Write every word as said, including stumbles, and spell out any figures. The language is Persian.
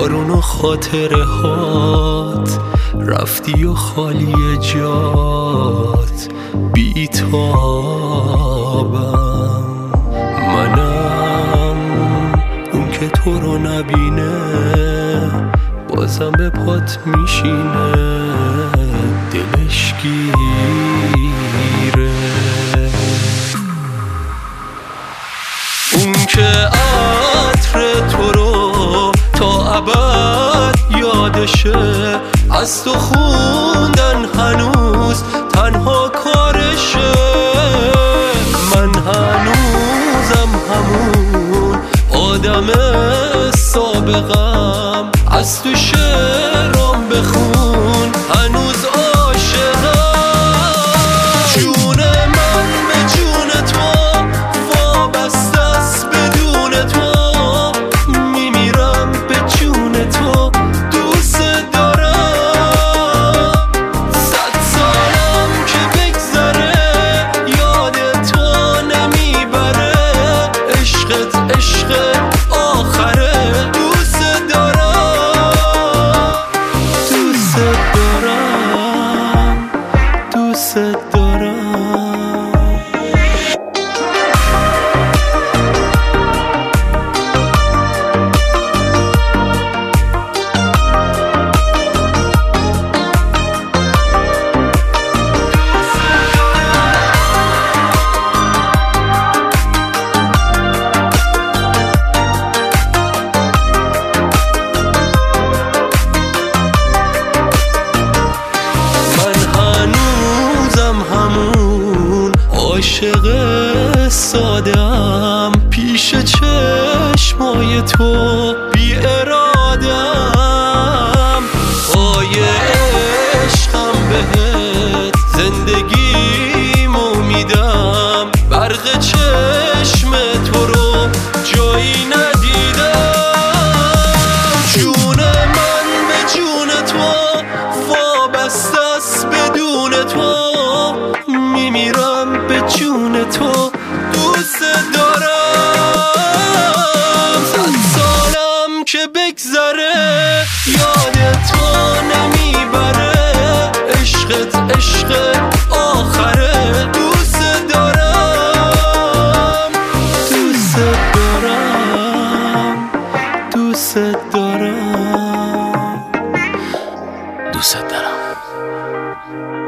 بارون و خاطره هات، رفتی و خالی جات بیتابم. منم اون که تو رو نبینه بازم به پات میشینه، دلش گیره. اون که عطر تو رو تا ابد یادشه، از تو خوندن هنوز تنها کارشه. من هنوزم همون آدم سابقم، از تو شعرام بخون هنوز عاشقم. جون من به جون تو وابسته است، بدون تو میمیرم به جون تو، دوست دارم. صد سالم که بگذره یاد تو نمیبره، عشقت عشق آخره. دوست دارم دوست دارم دوست دارم. عاشق سادم پیش چشمای تو بی ارادم. پای عشقم بهت زندگیمو میدم، برق چشم تو رو جایی ندیدم. جون من به جون تو وابسته است، بدون تو میمیرم به جون تو، دوست دارم. صد سالم که بگذره یاد تو نمیبره، عشقت عشق آخره. دوست دارم دوست دارم دوست دارم دوست دارم.